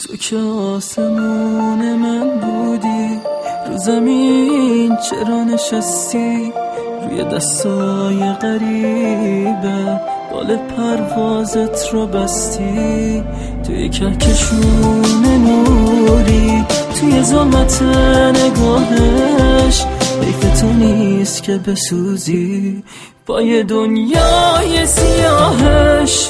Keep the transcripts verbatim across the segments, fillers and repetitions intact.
تو که آسمون من بودی، رو زمین چرا نشستی؟ روی دستای غریبه بال پروازت رو بستی. توی کهکشون نوری، توی ظلمت نگاهش حیف تو نیست که بسوزی با یه دنیای سیاهش.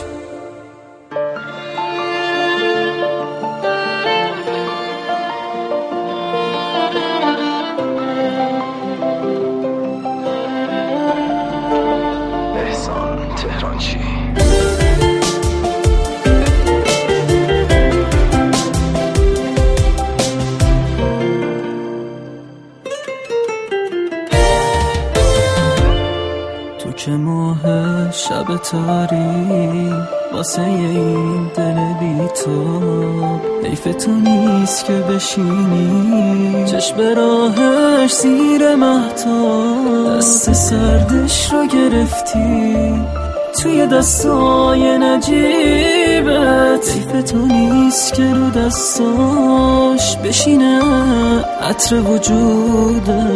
تو که ماه شب تاری واسه این دل بی‌تاب، حیف تو نیست که بشینی چشم راهش زیر مهتاب. دست سردش رو گرفتی توی دستای نجیبت، حیف تو نیست که رو دستاش بشینه عطر وجودت.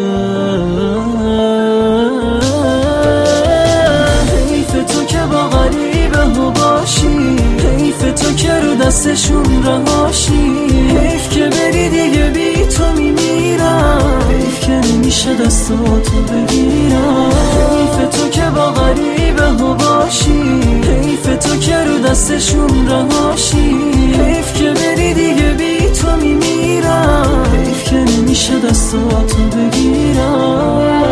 حیف تو که رو دستشون رهاشی، حیف که بری دیگه بی تو میمیرم، حیف که نمیشه دستاتو بگیرم. حیف تو که با غریبه ها باشی، حیف تو که رو دستشون رهاشی، حیف که بری دیگه بی تو میمیرم، حیف که نمیشه دستاتو بگیرم.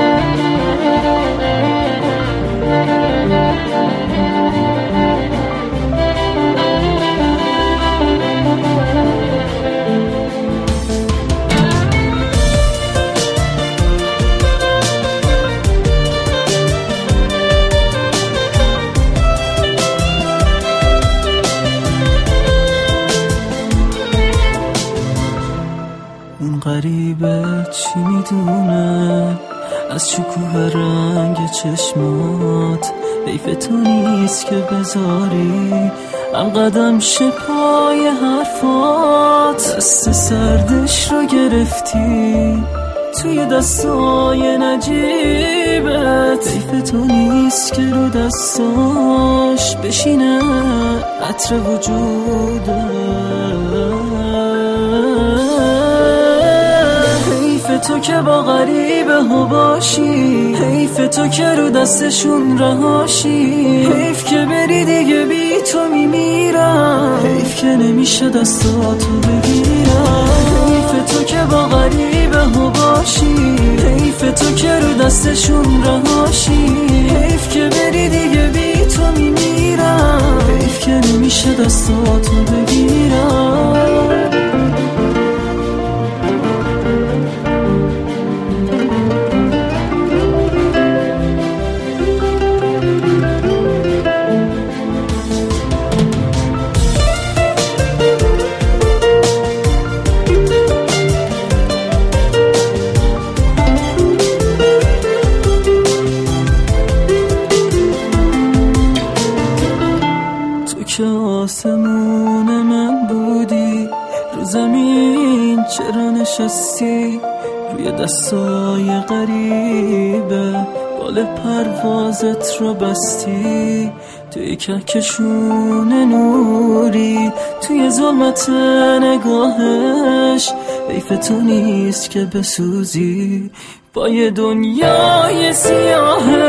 اون غریبه چی میدونه از شکوه رنگ چشمات، حیف تو نیست که بذاری هم قدم شه پای حرفات. دست سردش رو گرفتی توی دستای نجیبت، حیف تو نیست که رو دستاش بشینه عطر وجودت. حیف تو که با غریبه ها باشی، حیف تو که رو دستشون رهاشی، حیف که بری دیگه بی تو میمیرم، حیف که نمیشه دستاتو بگیرم. حیف تو که با غریبه ها باشی، حیف تو که رو دستشون رهاشی، حیف که بری دیگه بی تو میمیرم، حیف که نمیشه دستاتو بگیرم. که آسمون من بودی، رو زمین چرا نشستی؟ روی دستای غریبه بال پروازت رو بستی. توی کهکشون نوری، توی ظلمت نگاهش حیف تو نیست که بسوزی با یه دنیای سیاهش.